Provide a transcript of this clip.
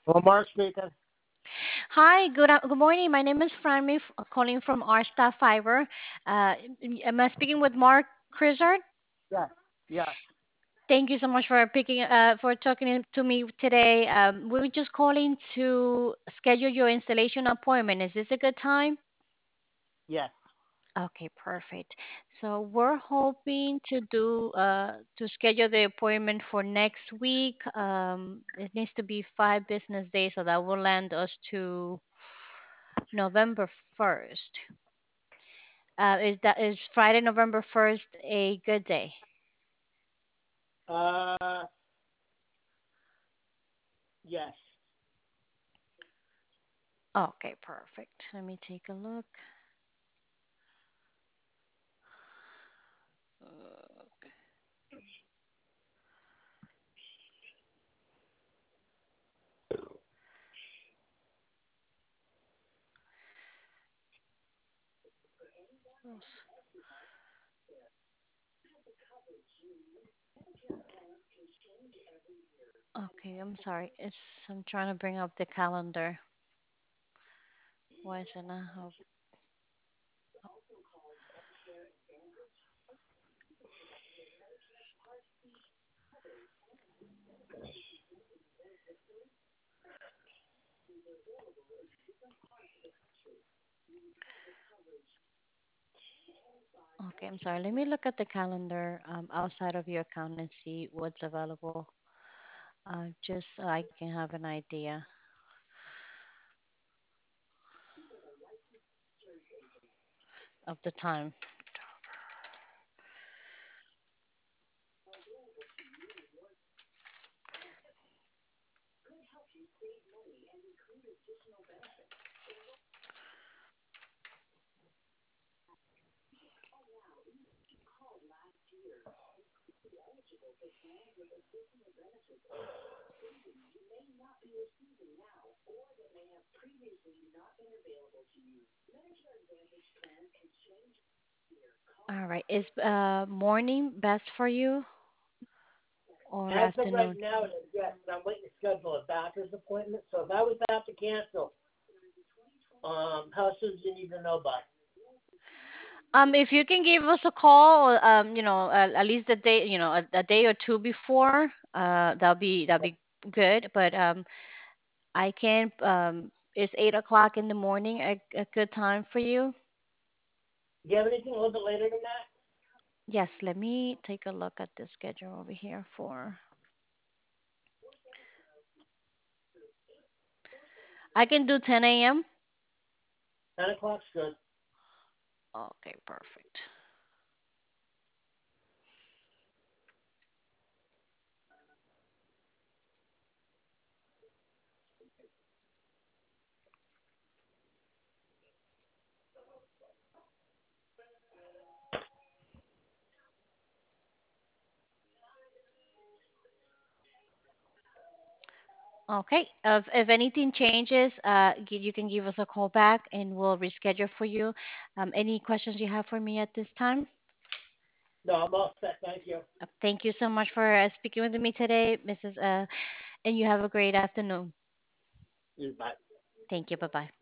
Well, Mark speaking. Hi, good morning. My name is Franmy, calling from our staff fiber. Am I speaking with Mark Crizzard? Yes, yes. Thank you so much for for talking to me today. We were just calling to schedule your installation appointment. Is this a good time? Yes. Okay, perfect. So we're hoping to schedule the appointment for next week. It needs to be 5 business days, so that will land us to November 1st. Is Friday, November 1st a good day? Uh, yes. Okay, perfect. Let me take a look. Okay, I'm sorry. I'm trying to bring up the calendar. Why is it not help? Okay, I'm sorry. Let me look at the calendar outside of your account and see what's available. Just so I can have an idea of the time. All right. Is morning best for you or As of right afternoon? now, it is yes, but I'm waiting to schedule a doctor's appointment. So if I was to have to cancel, how soon do you need to know by? If you can give us a call, at least a day, a day or two before, that'll be good. But I can. Is 8 o'clock in the morning a good time for you? Do you have anything a little bit later than that? Yes. Let me take a look at the schedule over here for. I can do 10 a.m. 10 o'clock's good. Okay, perfect. Okay. If anything changes, you can give us a call back and we'll reschedule for you. Any questions you have for me at this time? No, I'm all set. Thank you. Thank you so much for speaking with me today, Mrs. And you have a great afternoon. Bye. Thank you. Bye bye.